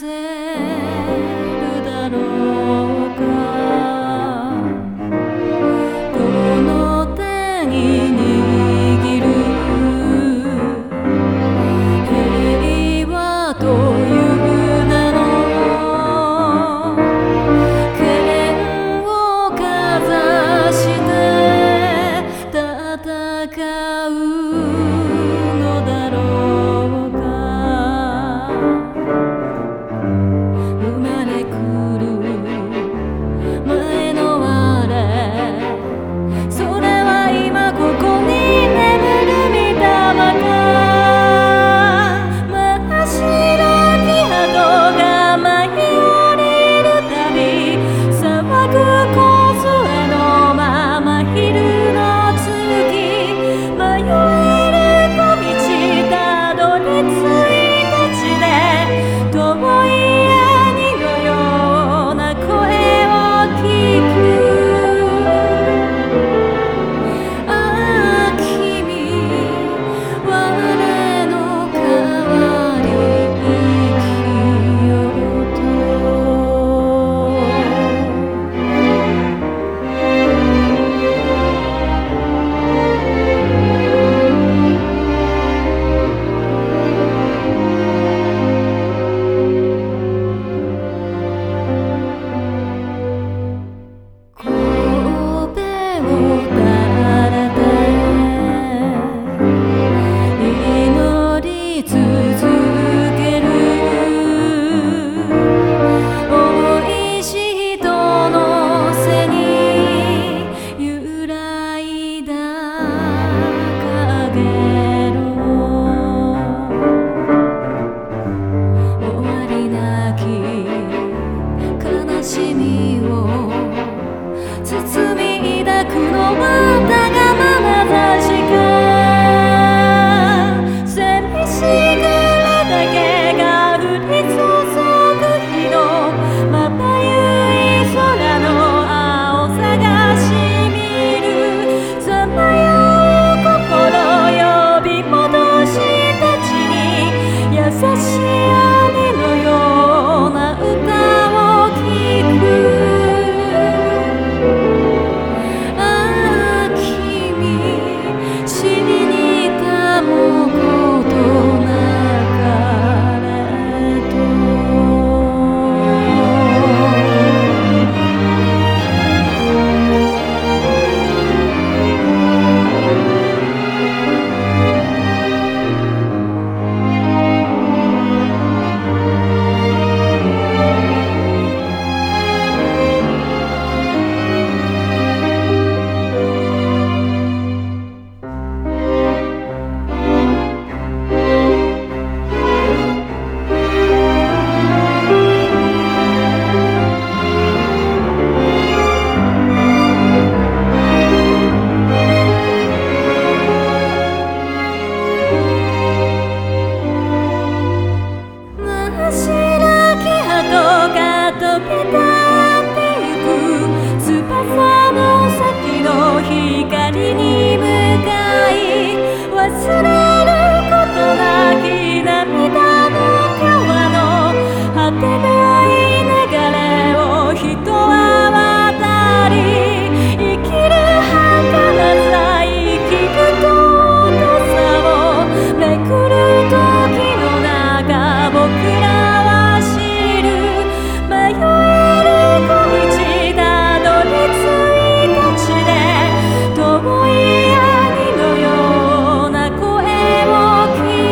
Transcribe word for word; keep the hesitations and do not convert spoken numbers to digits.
せるだろうか。この手に握る平和という名の剣をかざして戦うのだろうか。生まれくる前のあれ、それは今ここに眠る御霊か。真っ白き鳩が舞い降りるたび、騒ぐ梢のまま昼の月、迷える小道たどり着いた地で、遠い兄のような声を聞く。ああ君、我の代わり生きようと。悲しみを包み抱くのはわがまま確か。寂しぐるだけが降り注ぐ日のまばゆい空の青さがしみる。さまよう心呼び戻した地に、優しい雨のような歌を聞く。ああ君、死にたもことなかれと。翼の先の光に向かい忘